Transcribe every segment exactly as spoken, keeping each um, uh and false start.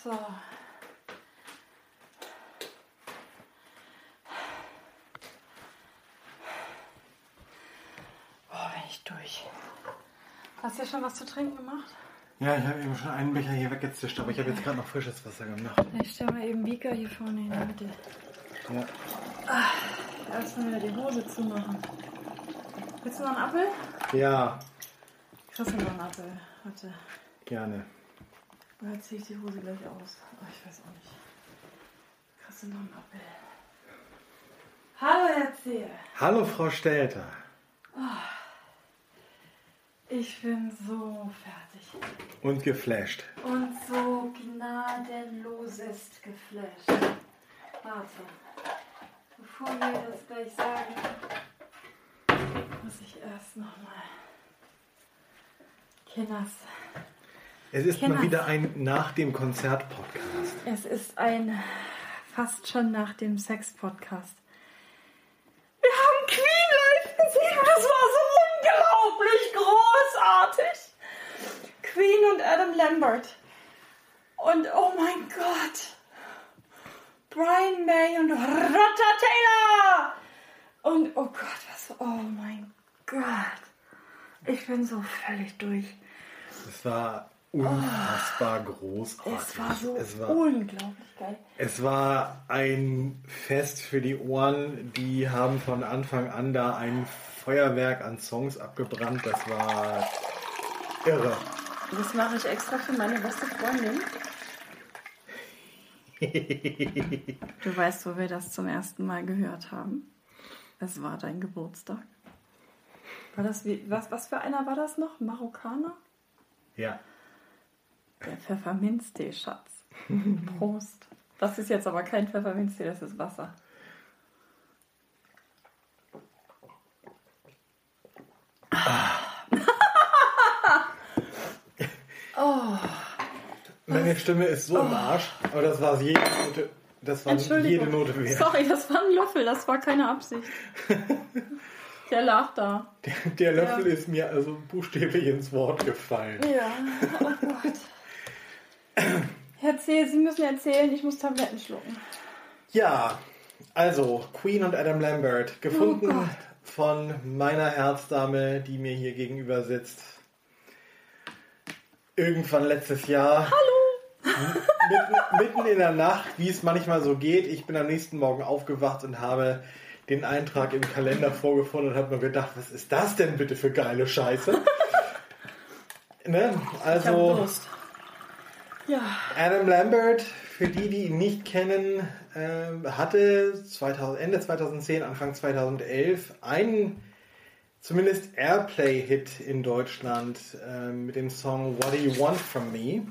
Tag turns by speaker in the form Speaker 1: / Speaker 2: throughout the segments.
Speaker 1: So. Oh, bin ich durch. Hast du ja schon was zu trinken gemacht?
Speaker 2: Ja, ich habe eben schon einen Becher hier weggezischt, aber ich habe jetzt gerade noch frisches Wasser gemacht.
Speaker 1: Ich stelle mal eben Beaker hier vorne in die Mitte.
Speaker 2: Ja.
Speaker 1: Ah, erstmal wieder die Hose zumachen. Willst du noch einen Apfel?
Speaker 2: Ja.
Speaker 1: Kriegst du noch einen Apfel? Warte.
Speaker 2: Gerne.
Speaker 1: Oder ziehe ich die Hose gleich aus? Oh, ich weiß auch nicht. Kriegst du noch einen Apfel? Hallo, Herr Zehe.
Speaker 2: Hallo, Frau Stelter.
Speaker 1: Oh, ich bin so fertig.
Speaker 2: Und geflasht.
Speaker 1: Und so gnadenlosest geflasht. Warte. Bevor wir das gleich sagen, muss ich erst nochmal. Kinders.
Speaker 2: Es ist
Speaker 1: Kinders.
Speaker 2: mal wieder ein nach dem Konzert-Podcast.
Speaker 1: Es ist ein fast schon nach dem Sex-Podcast. Wir haben Queen live gesehen und das war so unglaublich großartig. Queen und Adam Lambert. Und oh mein Gott. Brian May und Roger Taylor. Und oh Gott, was, oh mein Gott. Ich bin so völlig durch.
Speaker 2: Es war unfassbar oh, großartig.
Speaker 1: Es war so
Speaker 2: es war,
Speaker 1: unglaublich geil.
Speaker 2: Es war ein Fest für die Ohren. Die haben von Anfang an da ein Feuerwerk an Songs abgebrannt. Das war irre.
Speaker 1: Das mache ich extra für meine beste Freundin. Du weißt, wo wir das zum ersten Mal gehört haben. Es war dein Geburtstag. War das wie, was, was für einer war das noch? Marokkaner?
Speaker 2: Ja.
Speaker 1: Der Pfefferminztee, Schatz. Prost. Das ist jetzt aber kein Pfefferminztee, das ist Wasser. Ah. Oh.
Speaker 2: Meine Stimme ist so oh. im Arsch, aber das war jede Note, das war jede Note wert.
Speaker 1: Sorry, das war ein Löffel, das war keine Absicht. Der lag da.
Speaker 2: Der, der Löffel ja. ist mir also buchstäblich ins Wort gefallen.
Speaker 1: Ja, oh Gott. Herr C., Sie müssen erzählen, ich muss Tabletten schlucken.
Speaker 2: Ja, also Queen und Adam Lambert, gefunden oh von meiner Herzdame, die mir hier gegenüber sitzt. Irgendwann letztes Jahr.
Speaker 1: Hallo!
Speaker 2: Mitten, mitten in der Nacht, wie es manchmal so geht. Ich bin am nächsten Morgen aufgewacht und habe den Eintrag im Kalender vorgefunden und habe mir gedacht, was ist das denn bitte für geile Scheiße? Ne? Also,
Speaker 1: ja.
Speaker 2: Adam Lambert, für die, die ihn nicht kennen, äh, hatte zweitausend, Ende zweitausendzehn, Anfang zweitausendelf einen zumindest Airplay-Hit in Deutschland äh, mit dem Song What Do You Want From Me?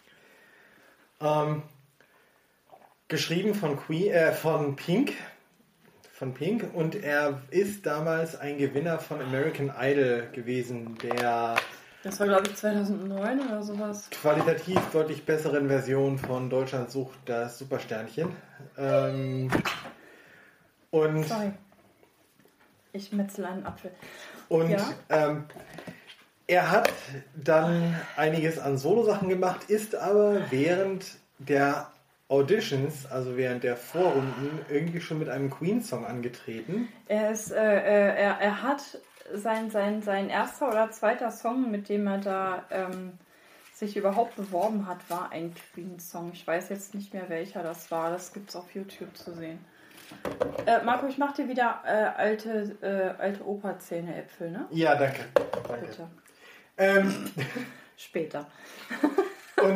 Speaker 2: Ähm, geschrieben von, Queen, äh, von Pink. Von Pink. Und er ist damals ein Gewinner von American Idol gewesen, der...
Speaker 1: Das war, glaube ich, zweitausendneun oder sowas.
Speaker 2: Qualitativ deutlich besseren Version von Deutschland sucht das Supersternchen. Ähm, und...
Speaker 1: Sorry. Ich metzel einen Apfel.
Speaker 2: Und
Speaker 1: ja?
Speaker 2: ähm, er hat dann einiges an Solo-Sachen gemacht, ist aber während der Auditions, also während der Vorrunden, irgendwie schon mit einem Queen-Song angetreten.
Speaker 1: Er ist, äh, äh, er, er hat sein, sein, sein erster oder zweiter Song, mit dem er da ähm, sich überhaupt beworben hat, war ein Queen-Song. Ich weiß jetzt nicht mehr, welcher das war. Das gibt es auf YouTube zu sehen. Äh, Marco, ich mach dir wieder äh, alte, äh, alte Opa-Zähne-Äpfel, ne?
Speaker 2: Ja, danke. danke.
Speaker 1: Bitte.
Speaker 2: Ähm,
Speaker 1: Später.
Speaker 2: Und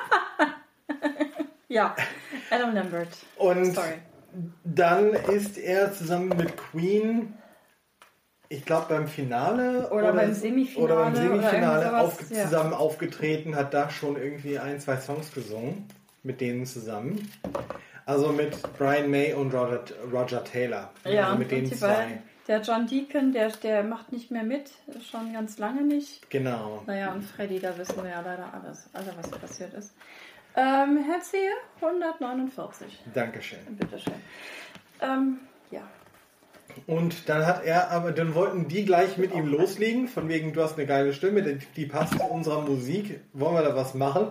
Speaker 1: ja, Adam Lambert.
Speaker 2: Und
Speaker 1: Sorry.
Speaker 2: Dann ist er zusammen mit Queen, ich glaube beim Finale
Speaker 1: oder, oder beim Semifinale,
Speaker 2: oder beim Semifinale
Speaker 1: oder
Speaker 2: auf,
Speaker 1: ja.
Speaker 2: zusammen aufgetreten, hat da schon irgendwie ein, zwei Songs gesungen mit denen zusammen. Also mit Brian May und Roger, Roger Taylor.
Speaker 1: Ja,
Speaker 2: also mit denen zwei.
Speaker 1: Beiden. Der John Deacon, der, der macht nicht mehr mit, schon ganz lange nicht.
Speaker 2: Genau.
Speaker 1: Naja, und Freddy, da wissen wir ja leider alles, also was passiert ist. Ähm, Herr Zehe, hundertneunundvierzig.
Speaker 2: Dankeschön.
Speaker 1: Bitteschön. Ähm, ja.
Speaker 2: Und dann hat er, aber dann wollten die gleich mit ihm loslegen, von wegen, du hast eine geile Stimme, die passt zu unserer Musik, wollen wir da was machen?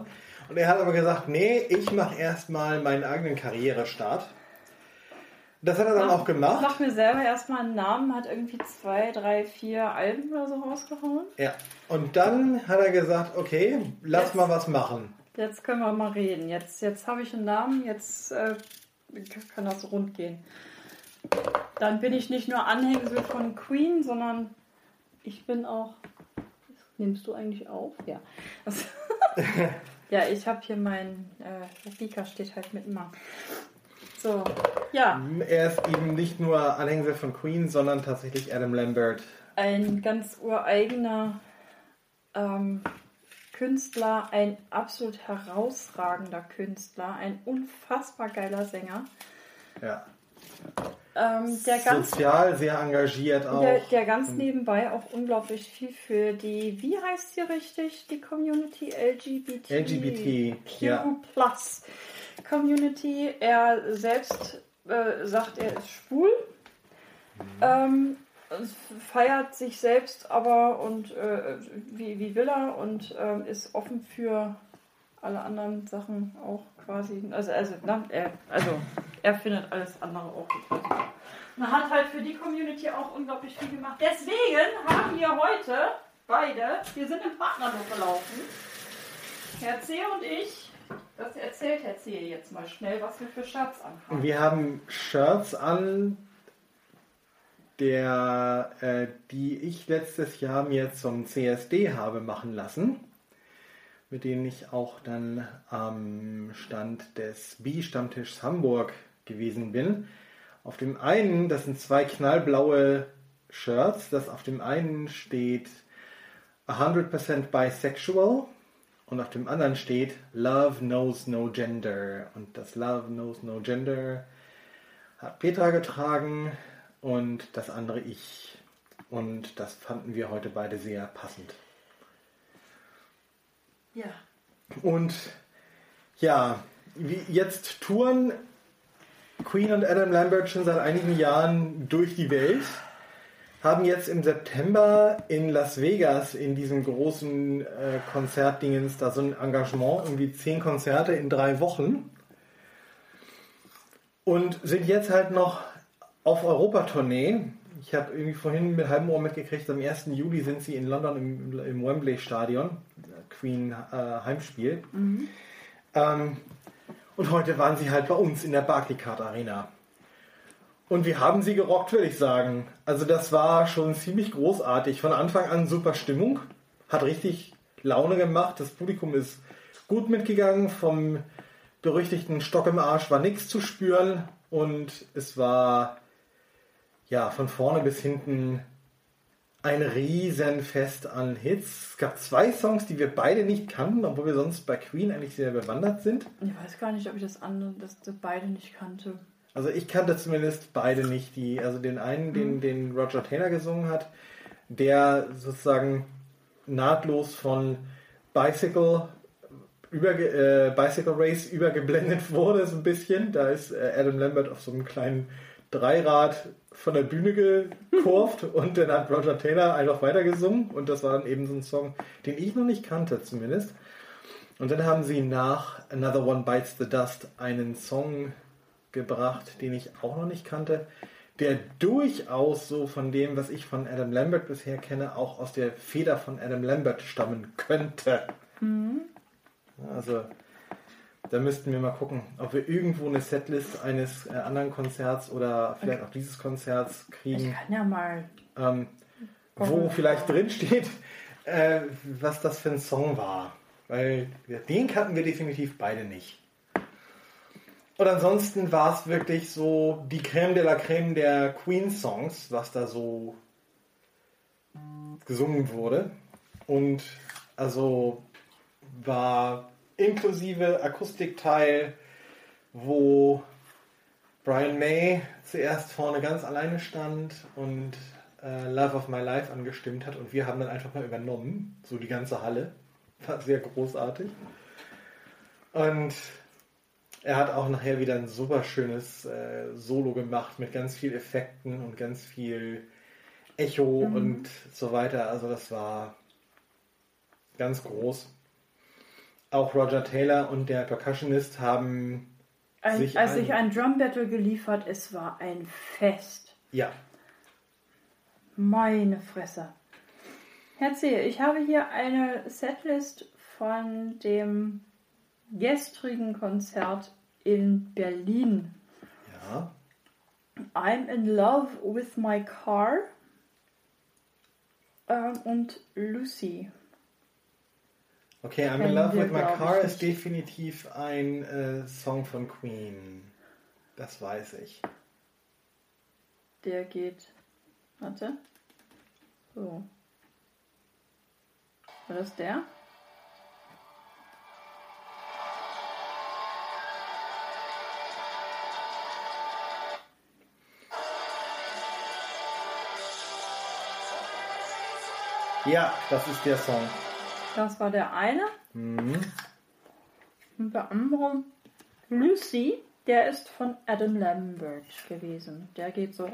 Speaker 2: Und er hat aber gesagt, nee, ich mache erstmal meinen eigenen Karrierestart. Das hat er dann
Speaker 1: Mach,
Speaker 2: auch gemacht.
Speaker 1: Macht mir selber erstmal einen Namen, hat irgendwie zwei, drei, vier Alben oder so rausgehauen.
Speaker 2: Ja, und dann hat er gesagt, okay, lass
Speaker 1: Jetzt.
Speaker 2: mal was machen.
Speaker 1: Jetzt können wir mal reden. Jetzt, jetzt habe ich einen Namen, jetzt äh, kann das rund gehen. Dann bin ich nicht nur Anhängsel von Queen, sondern ich bin auch... Nimmst du eigentlich auf? Ja. Also, ja, ich habe hier mein... Äh, Vika steht halt mit Mann. So, ja.
Speaker 2: Er ist eben nicht nur Anhängsel von Queen, sondern tatsächlich Adam Lambert.
Speaker 1: Ein ganz ureigener ähm, Künstler, ein absolut herausragender Künstler, ein unfassbar geiler Sänger.
Speaker 2: Ja.
Speaker 1: Ähm, der ganz,
Speaker 2: Sozial sehr engagiert auch.
Speaker 1: Der, der ganz nebenbei auch unglaublich viel für die, wie heißt sie richtig, die Community L G B T?
Speaker 2: L G B T,
Speaker 1: Q
Speaker 2: ja.
Speaker 1: Plus Community. Er selbst äh, sagt, er ist schwul. Mhm. Ähm, feiert sich selbst aber und äh, wie, wie will er und äh, ist offen für alle anderen Sachen auch quasi. Also, also, na, er, also er findet alles andere auch gut. Man hat halt für die Community auch unglaublich viel gemacht. Deswegen haben wir heute beide, wir sind im Partnerbuch gelaufen, Herr C. und ich, das erzählt Herr C. jetzt mal schnell, was wir für Shirts anhaben.
Speaker 2: Wir haben Shirts an, der, äh, die ich letztes Jahr mir zum C S D habe machen lassen, mit denen ich auch dann am Stand des B-Stammtischs Hamburg gewesen bin. Auf dem einen, das sind zwei knallblaue Shirts, das auf dem einen steht hundert percent bisexual und auf dem anderen steht Love knows no gender. Und das Love knows no gender hat Petra getragen und das andere ich. Und das fanden wir heute beide sehr passend.
Speaker 1: Ja.
Speaker 2: Und ja, wie jetzt touren Queen und Adam Lambert schon seit einigen Jahren durch die Welt, haben jetzt im September in Las Vegas in diesem großen äh, Konzertdingens da so ein Engagement, irgendwie zehn Konzerte in drei Wochen und sind jetzt halt noch auf Europatournee. Ich habe irgendwie vorhin mit halbem Ohr mitgekriegt, am ersten Juli sind sie in London im, im Wembley Stadion, Queen äh, Heimspiel. Mhm. Ähm, und heute waren sie halt bei uns in der Barclaycard Arena. Und wir haben sie gerockt, würde ich sagen. Also das war schon ziemlich großartig. Von Anfang an super Stimmung, hat richtig Laune gemacht. Das Publikum ist gut mitgegangen. Vom berüchtigten Stock im Arsch war nichts zu spüren. Und es war ja von vorne bis hinten ein Riesenfest an Hits. Es gab zwei Songs, die wir beide nicht kannten, obwohl wir sonst bei Queen eigentlich sehr bewandert sind.
Speaker 1: Ich weiß gar nicht, ob ich das andere, das, das beide nicht kannte.
Speaker 2: Also ich kannte zumindest beide nicht. Die, also den einen, mhm. den, den Roger Taylor gesungen hat, der sozusagen nahtlos von Bicycle, überge, äh, Bicycle Race übergeblendet wurde, so ein bisschen. Da ist äh, Adam Lambert auf so einem kleinen Dreirad von der Bühne gekurvt und dann hat Roger Taylor einfach weitergesungen und das war dann eben so ein Song, den ich noch nicht kannte zumindest. Und dann haben sie nach Another One Bites the Dust einen Song gebracht, den ich auch noch nicht kannte, der durchaus so von dem, was ich von Adam Lambert bisher kenne, auch aus der Feder von Adam Lambert stammen könnte. Mhm. Also da müssten wir mal gucken, ob wir irgendwo eine Setlist eines äh, anderen Konzerts oder vielleicht auch dieses Konzerts kriegen.
Speaker 1: Ich kann ja mal.
Speaker 2: Ähm, wo vielleicht drin steht, äh, was das für ein Song war. Weil den kannten wir definitiv beide nicht. Und ansonsten war es wirklich so die Crème de la Crème der Queen-Songs, was da so gesungen wurde. Und also war inklusive Akustikteil, wo Brian May zuerst vorne ganz alleine stand und äh, Love of My Life angestimmt hat und wir haben dann einfach mal übernommen, so die ganze Halle. War sehr großartig. Und er hat auch nachher wieder ein super schönes äh, Solo gemacht mit ganz viel Effekten und ganz viel Echo mhm. und so weiter. Also das war ganz groß. auch Roger Taylor und der Percussionist haben
Speaker 1: ein,
Speaker 2: sich
Speaker 1: als
Speaker 2: ein...
Speaker 1: sich ein Drum Battle geliefert, es war ein Fest.
Speaker 2: Ja.
Speaker 1: Meine Fresse. Herr C., ich habe hier eine Setlist von dem gestrigen Konzert in Berlin.
Speaker 2: Ja.
Speaker 1: I'm in love with my car ähm, und Lucy.
Speaker 2: Okay, I'm in
Speaker 1: Kennen
Speaker 2: love
Speaker 1: wir,
Speaker 2: with my
Speaker 1: glaub
Speaker 2: car
Speaker 1: ich,
Speaker 2: ist
Speaker 1: nicht.
Speaker 2: definitiv ein äh, Song von Queen. Das weiß ich.
Speaker 1: Der geht... Warte. So. War das der?
Speaker 2: Ja, das ist der Song.
Speaker 1: Das war der eine.
Speaker 2: Mhm.
Speaker 1: Und der andere, Lucy, der ist von Adam Lambert gewesen. Der geht so.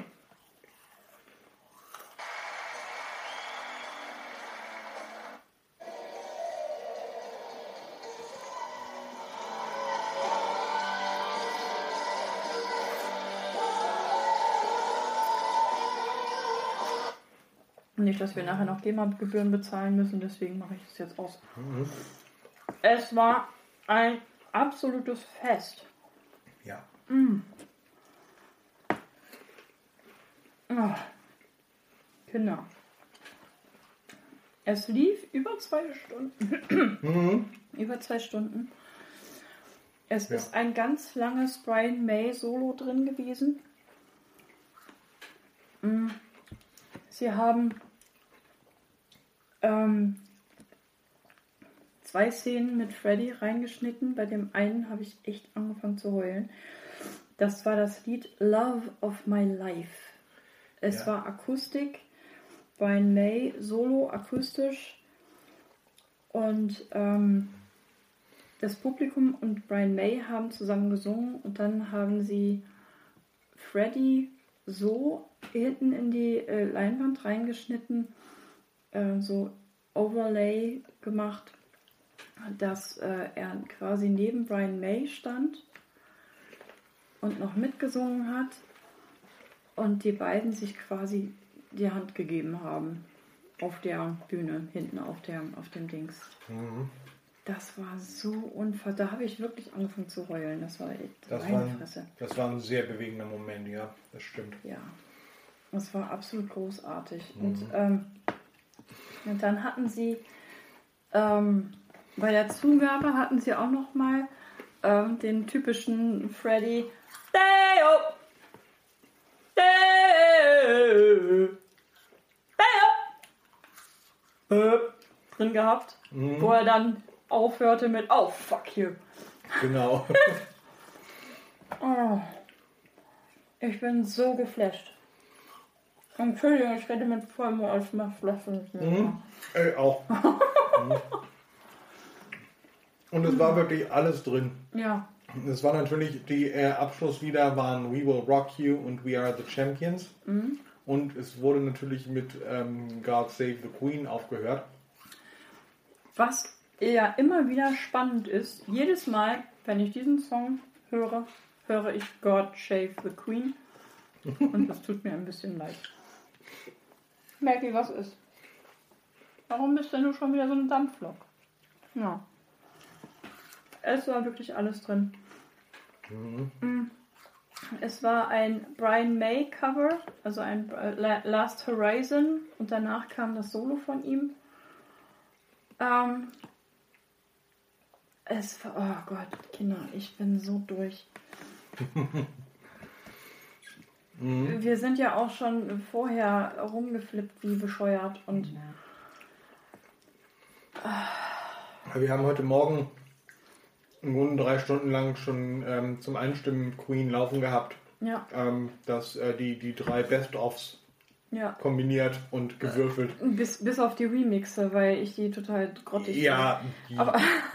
Speaker 1: Nicht, dass wir nachher noch GEMA-Gebühren bezahlen müssen, deswegen mache ich das jetzt aus.
Speaker 2: Mhm.
Speaker 1: Es war ein absolutes Fest.
Speaker 2: Ja.
Speaker 1: Mm. Oh. Kinder. Es lief über zwei Stunden.
Speaker 2: Mhm.
Speaker 1: Über zwei Stunden. Es
Speaker 2: Ja.
Speaker 1: ist ein ganz langes Brian May Solo drin gewesen. Mm. Sie haben ähm, zwei Szenen mit Freddy reingeschnitten. Bei dem einen habe ich echt angefangen zu heulen. Das war das Lied Love of My Life. Es
Speaker 2: Ja.
Speaker 1: war Akustik, Brian May Solo akustisch und ähm, das Publikum und Brian May haben zusammen gesungen und dann haben sie Freddy so hinten in die äh, Leinwand reingeschnitten, äh, so Overlay gemacht, dass äh, er quasi neben Brian May stand und noch mitgesungen hat und die beiden sich quasi die Hand gegeben haben auf der Bühne, hinten auf, der, auf dem Dings.
Speaker 2: Mhm.
Speaker 1: Das war so unfassbar. Da habe ich wirklich angefangen zu heulen. Das war echt
Speaker 2: Das,
Speaker 1: meine
Speaker 2: war ein,
Speaker 1: Fresse.
Speaker 2: das war ein sehr bewegender Moment, ja, das stimmt.
Speaker 1: Ja, das war absolut großartig.
Speaker 2: Mhm.
Speaker 1: Und, ähm, und dann hatten sie ähm, bei der Zugabe hatten sie auch noch mal ähm, den typischen Freddy Deo, Deo, Deo drin gehabt,
Speaker 2: Mhm.
Speaker 1: wo er dann aufhörte mit Oh, fuck you.
Speaker 2: Genau.
Speaker 1: Oh, ich bin so geflasht. Entschuldigung, ich rede mit vollem als mal Flaschen.
Speaker 2: Mhm. Äh, auch. Mhm. Und es war wirklich alles drin.
Speaker 1: Ja.
Speaker 2: Es war natürlich, die äh, Abschlusslieder waren We Will Rock You und We Are the Champions.
Speaker 1: Mhm.
Speaker 2: Und es wurde natürlich mit ähm, God Save the Queen aufgehört.
Speaker 1: Was ja immer wieder spannend ist, jedes Mal, wenn ich diesen Song höre, höre ich God Save the Queen. Und das tut mir ein bisschen leid. Maggie, was ist? Warum bist denn du schon wieder so ein Dampflok? Ja. Es war wirklich alles drin.
Speaker 2: Mhm.
Speaker 1: Es war ein Brian May Cover, also ein Last Horizon, und danach kam das Solo von ihm. Ähm, es war, oh Gott, Kinder, ich bin so durch.
Speaker 2: Mhm.
Speaker 1: Wir sind ja auch schon vorher rumgeflippt wie bescheuert und
Speaker 2: Wir haben heute Morgen im Grunde drei Stunden lang schon ähm, zum Einstimmen Queen laufen gehabt.
Speaker 1: ja,
Speaker 2: Ähm, das, äh, die, die drei Best-ofs
Speaker 1: ja.
Speaker 2: kombiniert und gewürfelt.
Speaker 1: Bis, bis auf die Remixe, weil ich die total grottig
Speaker 2: Ja.
Speaker 1: fand. Aber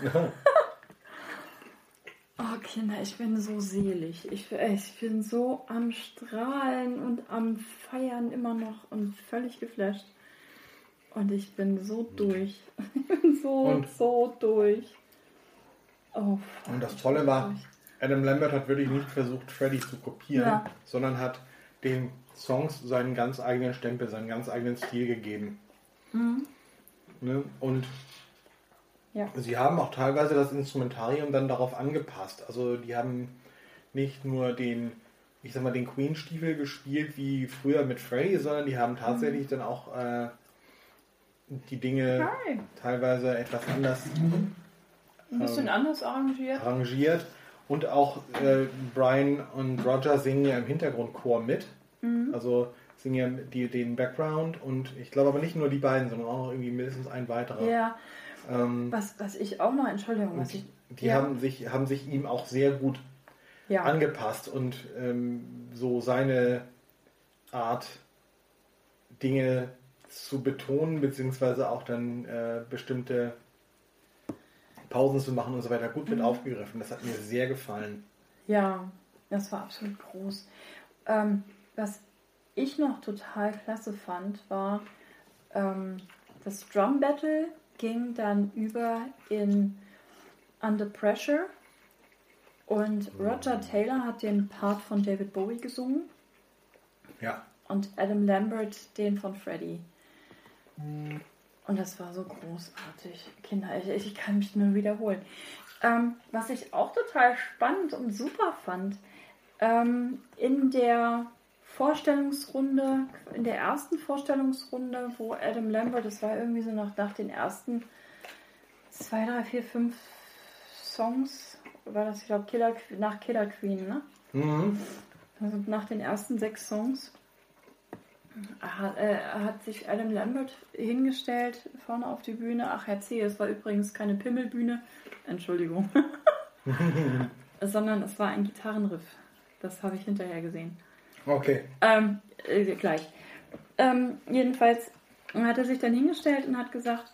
Speaker 1: oh Kinder, ich bin so selig. Ich, ich bin so am Strahlen und am Feiern immer noch und völlig geflasht. Und ich bin so durch. Ich bin so,
Speaker 2: Und?
Speaker 1: so durch. Oh,
Speaker 2: und das Tolle war, Adam Lambert hat wirklich nicht versucht, Freddie zu kopieren,
Speaker 1: ja.
Speaker 2: sondern hat den Songs seinen ganz eigenen Stempel, seinen ganz eigenen Stil gegeben.
Speaker 1: Mhm.
Speaker 2: Ne? Und
Speaker 1: ja.
Speaker 2: sie haben auch teilweise das Instrumentarium dann darauf angepasst. Also die haben nicht nur den, ich sag mal, den Queen-Stiefel gespielt wie früher mit Freddie, sondern die haben tatsächlich mhm. dann auch äh, die Dinge Hi. teilweise etwas anders
Speaker 1: ein bisschen ähm, anders arrangiert.
Speaker 2: arrangiert. Und auch äh, Brian und Roger singen ja im Hintergrundchor mit. Mhm. Also singen ja die, den Background und ich glaube aber nicht nur die beiden, sondern auch noch irgendwie mindestens ein weiterer.
Speaker 1: Ja. Ähm, was, was ich auch noch, Entschuldigung, was ich.
Speaker 2: Die ja. haben, sich, haben sich ihm auch sehr gut ja. angepasst und ähm, so seine Art, Dinge zu betonen, beziehungsweise auch dann äh, bestimmte Pausen zu machen und so weiter, gut mit mhm. aufgegriffen. Das hat mir sehr gefallen.
Speaker 1: Ja, das war absolut groß. Ähm, was ich noch total klasse fand, war ähm, das Drum Battle ging dann über in Under Pressure und Roger Taylor hat den Part von David Bowie gesungen.
Speaker 2: Ja.
Speaker 1: Und Adam Lambert den von Freddie. Und das war so großartig. Kinder, ich, ich kann mich nur wiederholen. Ähm, was ich auch total spannend und super fand, ähm, in der Vorstellungsrunde, in der ersten Vorstellungsrunde, wo Adam Lambert, das war irgendwie so nach, nach den ersten zwei, drei, vier, fünf Songs, war das, ich glaube, Killer, nach Killer Queen, ne?
Speaker 2: Mhm.
Speaker 1: Also nach den ersten sechs Songs hat, äh, hat sich Adam Lambert hingestellt vorne auf die Bühne. Ach, erzähl, es war übrigens keine Pimmelbühne. Entschuldigung. Sondern es war ein Gitarrenriff. Das habe ich hinterher gesehen.
Speaker 2: Okay.
Speaker 1: Ähm, äh, gleich. Ähm, jedenfalls hat er sich dann hingestellt und hat gesagt,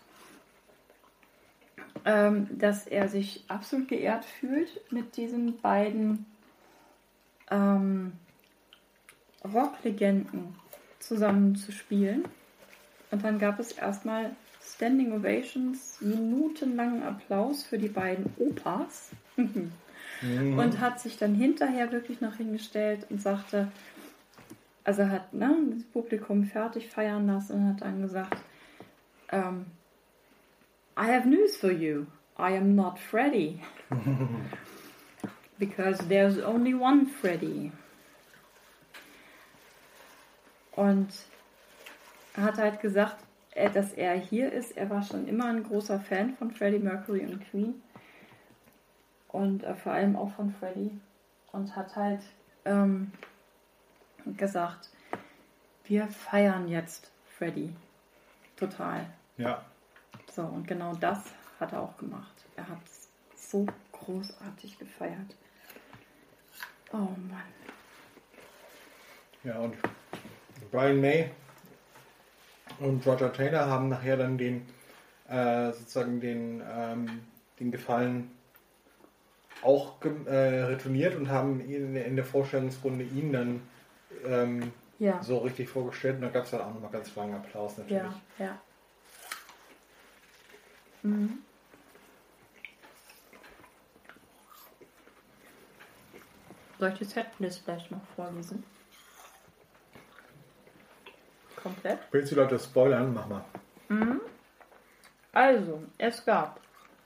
Speaker 1: ähm, dass er sich absolut geehrt fühlt, mit diesen beiden ähm, Rocklegenden zusammen zu spielen. Und dann gab es erstmal Standing Ovations, minutenlangen Applaus für die beiden Opas. mhm. Und hat sich dann hinterher wirklich noch hingestellt und sagte, also hat ne, das Publikum fertig feiern lassen und hat dann gesagt, um, I have news for you. I am not Freddie. Because there's only one Freddie. Und er hat halt gesagt, dass er hier ist. Er war schon immer ein großer Fan von Freddie Mercury und Queen. Und äh, vor allem auch von Freddie. Und hat halt ähm, gesagt, wir feiern jetzt Freddie. Total.
Speaker 2: Ja.
Speaker 1: So, und genau das hat er auch gemacht. Er hat es so großartig gefeiert. Oh Mann.
Speaker 2: Ja, und Brian May und Roger Taylor haben nachher dann den äh, sozusagen den, ähm, den Gefallen auch äh, retourniert und haben ihn in der Vorstellungsrunde ihn dann ähm, ja. so richtig vorgestellt. Und da gab es dann auch nochmal ganz langen Applaus natürlich.
Speaker 1: Ja, ja. Mhm. Soll ich die Setlist vielleicht noch vorlesen? Komplett?
Speaker 2: Willst du Leute spoilern? Mach mal.
Speaker 1: Mhm. Also, es gab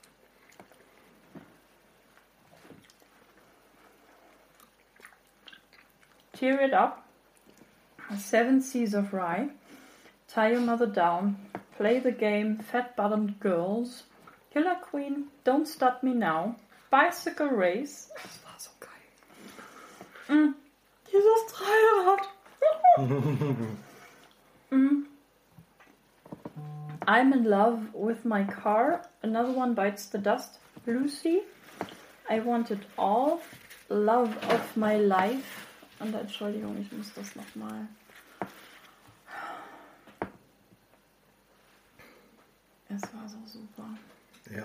Speaker 1: Tear It Up, Seven Seas of Rye, Tie Your Mother Down, Play the Game, Fat Bottomed Girls, Killer Queen, Don't Stop Me Now, Bicycle Race. Das war so geil. Mm. Dieses Dreirad. mm. I'm in love with my car. Another one bites the dust. Lucy. I want it all. Love of my life. Und Entschuldigung, ich muss das nochmal. Es war so super.
Speaker 2: Ja.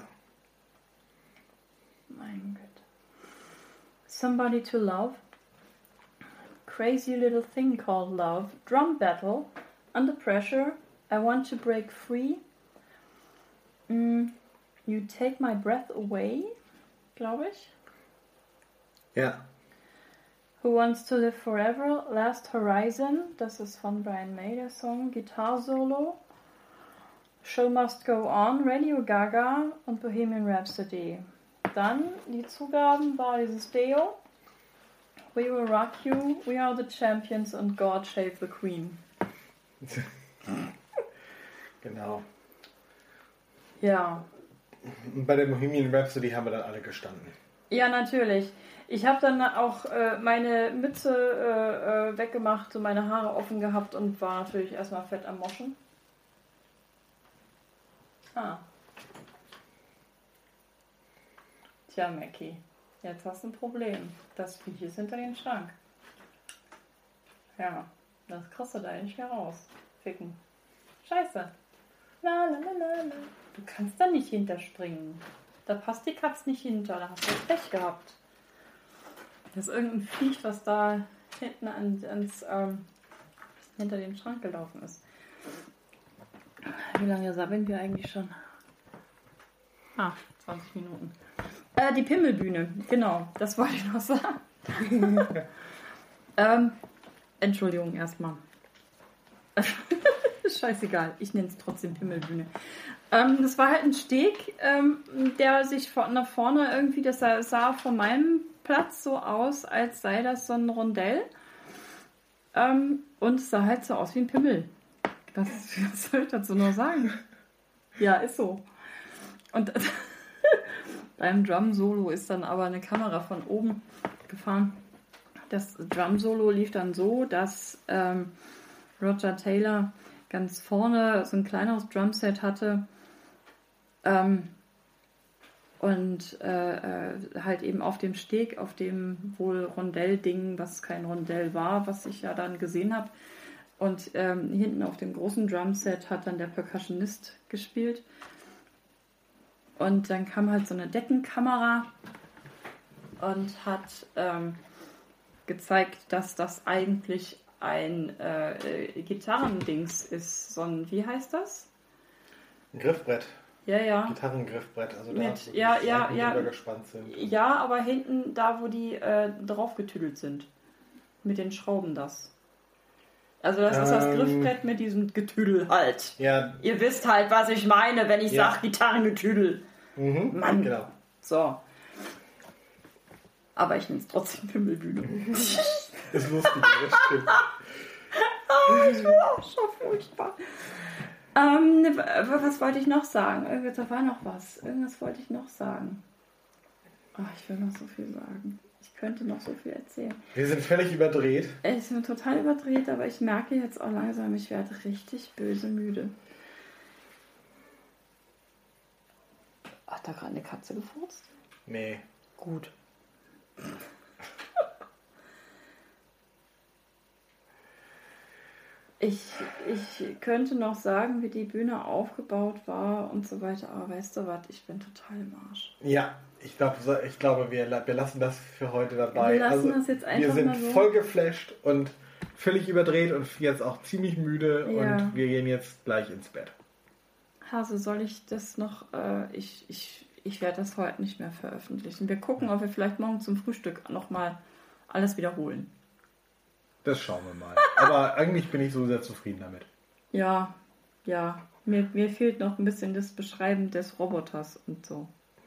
Speaker 1: Mein Gott. Somebody to love. Crazy little thing called love. Drum battle. Under pressure. I want to break free. Mm, you take my breath away. glaube ich.
Speaker 2: Ja.
Speaker 1: Who Wants to Live Forever, Last Horizon, das ist von Brian May, der Song, Guitar Solo, Show Must Go On, Radio Gaga und Bohemian Rhapsody. Dann die Zugaben war dieses Deo, We Will Rock You, We Are the Champions und God Save the Queen.
Speaker 2: Genau.
Speaker 1: Ja.
Speaker 2: Und bei der Bohemian Rhapsody haben wir dann alle gestanden.
Speaker 1: Ja, natürlich. Ich habe dann auch äh, meine Mütze äh, äh, weggemacht und meine Haare offen gehabt und war natürlich erstmal fett am Moschen. Ah. Tja, Mackie, jetzt hast du ein Problem. Das Viech ist hinter den Schrank. Ja, das kriegst du da nicht mehr raus. Ficken. Scheiße. La, la, la, la, la. Du kannst da nicht hinterspringen. Da passt die Katze nicht hinter. Da hast du Pech gehabt. Das ist irgendein Viech, was da hinten an, ans, ähm, hinter den Schrank gelaufen ist. Wie lange sabbeln wir eigentlich schon? Ah, zwanzig Minuten. Äh, die Pimmelbühne, genau, das wollte ich noch sagen. ähm, Entschuldigung erstmal. Scheißegal, ich nenne es trotzdem Pimmelbühne. Ähm, das war halt ein Steg, ähm, der sich von nach vorne irgendwie, das sah, sah von meinem Platz so aus, als sei das so ein Rondell. Ähm, und es sah halt so aus wie ein Pimmel. Was, was soll ich dazu noch sagen? Ja, ist so. Und beim Drum-Solo ist dann aber eine Kamera von oben gefahren. Das Drum-Solo lief dann so, dass ähm, Roger Taylor ganz vorne so ein kleineres Drumset hatte ähm, und äh, äh, halt eben auf dem Steg, auf dem wohl Rondell-Ding, was kein Rondell war, was ich ja dann gesehen habe. Und ähm, hinten auf dem großen Drumset hat dann der Percussionist gespielt. Und dann kam halt so eine Deckenkamera und hat ähm, gezeigt, dass das eigentlich ein äh, Gitarrendings ist. So ein, wie heißt das?
Speaker 2: Ein Griffbrett.
Speaker 1: Ja, ja.
Speaker 2: Gitarrengriffbrett, also da
Speaker 1: Mit,
Speaker 2: wo die
Speaker 1: ja, ja,
Speaker 2: Saiten
Speaker 1: ja.
Speaker 2: drüber gespannt sind.
Speaker 1: Ja, aber hinten da, wo die äh, draufgetüdelt sind. Mit den Schrauben das. Also das ähm, ist das Griffbrett mit diesem Getüdel halt.
Speaker 2: Ja.
Speaker 1: Ihr wisst halt, was ich meine, wenn ich ja. sage Gitarrengetüdel.
Speaker 2: Mhm,
Speaker 1: Mann.
Speaker 2: Genau.
Speaker 1: So. Aber ich nenne es trotzdem Pimmelbühne.
Speaker 2: Ist lustig, das stimmt.
Speaker 1: Oh, ich bin auch schon furchtbar. Ähm, was wollte ich noch sagen? Da war noch was. Irgendwas wollte ich noch sagen. Oh, ich will noch so viel sagen. Ich könnte noch so viel erzählen.
Speaker 2: Wir sind völlig überdreht.
Speaker 1: Ich bin total überdreht, aber ich merke jetzt auch langsam, ich werde richtig böse müde. Hat da gerade eine Katze gefurzt?
Speaker 2: Nee.
Speaker 1: Gut. Ich, ich könnte noch sagen, wie die Bühne aufgebaut war und so weiter, aber weißt du was, ich bin total im Arsch.
Speaker 2: Ja, ich, glaub, ich glaube, wir, wir lassen das für heute dabei.
Speaker 1: Wir lassen
Speaker 2: also,
Speaker 1: das jetzt einfach
Speaker 2: wir sind
Speaker 1: mal so.
Speaker 2: voll geflasht und völlig überdreht und jetzt auch ziemlich müde
Speaker 1: Ja.
Speaker 2: und wir gehen jetzt gleich ins Bett.
Speaker 1: Hase, soll ich das noch, äh, ich, ich, ich werde das heute nicht mehr veröffentlichen. Wir gucken, ob wir vielleicht morgen zum Frühstück nochmal alles wiederholen.
Speaker 2: Das schauen wir mal. Aber eigentlich bin ich so sehr zufrieden damit.
Speaker 1: Ja, ja. Mir, mir fehlt noch ein bisschen das Beschreiben des Roboters und so.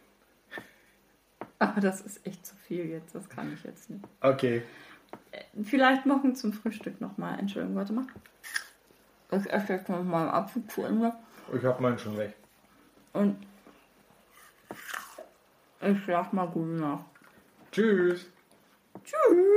Speaker 1: Aber das ist echt zu viel jetzt. Das kann ich jetzt nicht.
Speaker 2: Okay.
Speaker 1: Vielleicht morgen zum Frühstück nochmal. Entschuldigung, warte mal. Ich esse jetzt noch mal einen Apfel zu Ende.
Speaker 2: Ich hab meinen schon weg.
Speaker 1: Und ich schlaf mal gut nach.
Speaker 2: Tschüss.
Speaker 1: Tschüss.